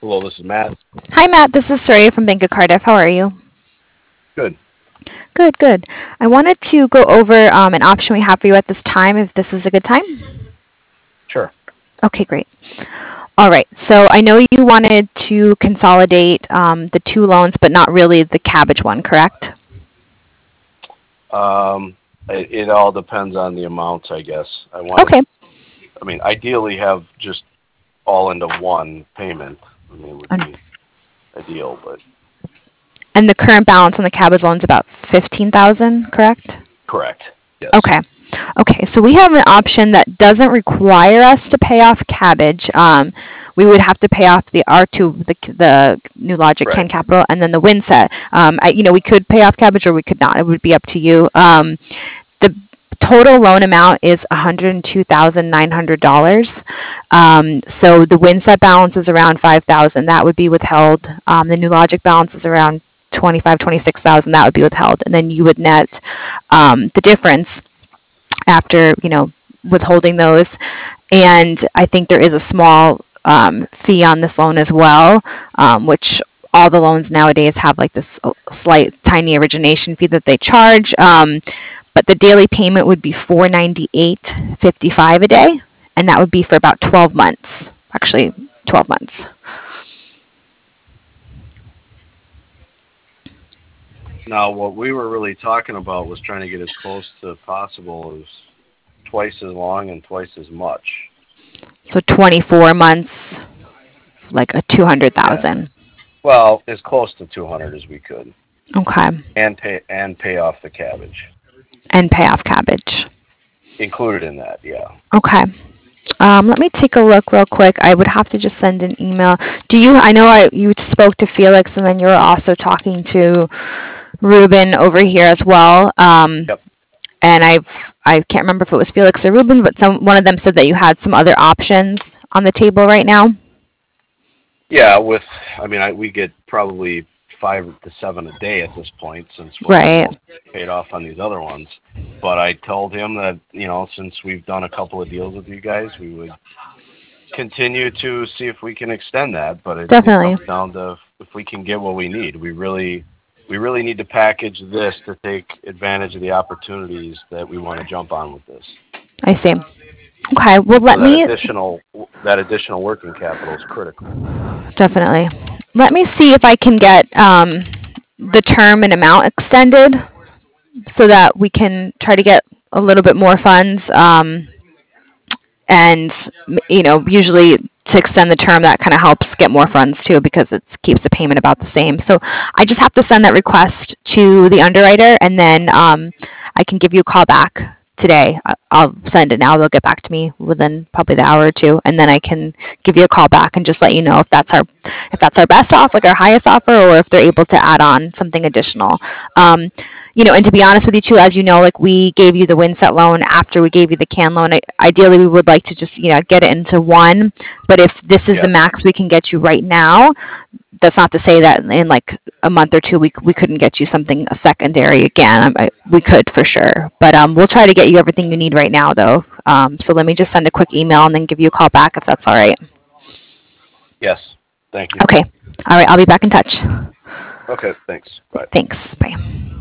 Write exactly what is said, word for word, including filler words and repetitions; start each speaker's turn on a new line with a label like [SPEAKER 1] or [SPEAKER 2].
[SPEAKER 1] Hello, this is Matt.
[SPEAKER 2] Hi, Matt. This is Soraya from Bank of Cardiff. How are you?
[SPEAKER 1] Good.
[SPEAKER 2] Good, good. I wanted to go over um, an option we have for you at this time, if this is a good time.
[SPEAKER 1] Sure.
[SPEAKER 2] Okay, great. All right. So I know you wanted to consolidate um, the two loans, but not really the cabbage one, correct?
[SPEAKER 1] Um, it, it all depends on the amounts, I guess. I want to,
[SPEAKER 2] Okay.
[SPEAKER 1] I mean, ideally have just all into one payment. I mean, it would
[SPEAKER 2] Um,
[SPEAKER 1] be ideal, but
[SPEAKER 2] And the current balance on the cabbage loan is about fifteen thousand, correct?
[SPEAKER 1] correct. Yes.
[SPEAKER 2] Okay. Okay, so we have an option that doesn't require us to pay off cabbage. Um, we would have to pay off the R two, the, the New Logic
[SPEAKER 1] Right.
[SPEAKER 2] Ken Capital, and then the Winset. Um, I, you know, we could pay off cabbage or we could not. It would be up to you. Um, the total loan amount is one hundred two thousand nine hundred dollars. Um, so the Winset balance is around five thousand. That would be withheld. Um, the New Logic balance is around twenty-five, twenty-six thousand. That would be withheld. And then you would net um, the difference after, you know, withholding those. And I think there is a small um, fee on this loan as well, um, which all the loans nowadays have like this slight tiny origination fee that they charge. Um, but the daily payment would be four ninety-eight fifty-five a day, and that would be for about twelve months. Actually, twelve months.
[SPEAKER 1] Now, what we were really talking about was trying to get as close to possible as twice as long and twice as much.
[SPEAKER 2] So twenty-four months, like a
[SPEAKER 1] Yeah.
[SPEAKER 2] two hundred thousand.
[SPEAKER 1] Well, as close to two hundred as we could,
[SPEAKER 2] Okay.
[SPEAKER 1] and pay and pay off the cabbage
[SPEAKER 2] And pay off cabbage.
[SPEAKER 1] included in that. Yeah.
[SPEAKER 2] Okay. Um, let me take a look real quick. I would have to just send an email. Do you, I know I, you spoke to Felix and then you were also talking to Ruben over here as well. Um,
[SPEAKER 1] Yep.
[SPEAKER 2] and I've, I can't remember if it was Felix or Ruben, but some, one of them said that you had some other options on the table right now.
[SPEAKER 1] Yeah. With, I mean, I, we get probably five to seven a day at this point since we're
[SPEAKER 2] Right.
[SPEAKER 1] almost paid off on these other ones. But I told him that, you know, since we've done a couple of deals with you guys, we would continue to see if we can extend that. But it, it
[SPEAKER 2] Definitely.
[SPEAKER 1] comes down to if we can get what we need. We really, we really need to package this to take advantage of the opportunities that we want to jump on with this.
[SPEAKER 2] I see. Okay. Well,
[SPEAKER 1] And so
[SPEAKER 2] let
[SPEAKER 1] that
[SPEAKER 2] me,
[SPEAKER 1] additional, that additional working capital is critical.
[SPEAKER 2] definitely. Let me see if I can get um, the term and amount extended so that we can try to get a little bit more funds. Um, and you know, usually to extend the term, that kind of helps get more funds too because it keeps the payment about the same. So I just have to send that request to the underwriter, and then um, I can give you a call back today. I- I'll send it now. They'll get back to me within probably the hour or two, and then I can give you a call back and just let you know if that's our if that's our best offer, like our highest offer, or if they're able to add on something additional. Um, you know, and to be honest with you too, as you know, like we gave you the Winset loan after we gave you the can loan. I, ideally, we would like to just, you know, get it into one. But if this is the
[SPEAKER 1] Yeah.
[SPEAKER 2] max we can get you right now, that's not to say that in like a month or two we, we couldn't get you something a secondary again. I, we could for sure. But um, we'll try to get you everything you need right now, though. Um, so let me just send a quick email and then give you a call back if that's all right.
[SPEAKER 1] Yes. Thank you.
[SPEAKER 2] Okay. All right. I'll be back in touch.
[SPEAKER 1] Okay. Thanks. Bye.
[SPEAKER 2] Thanks. Bye.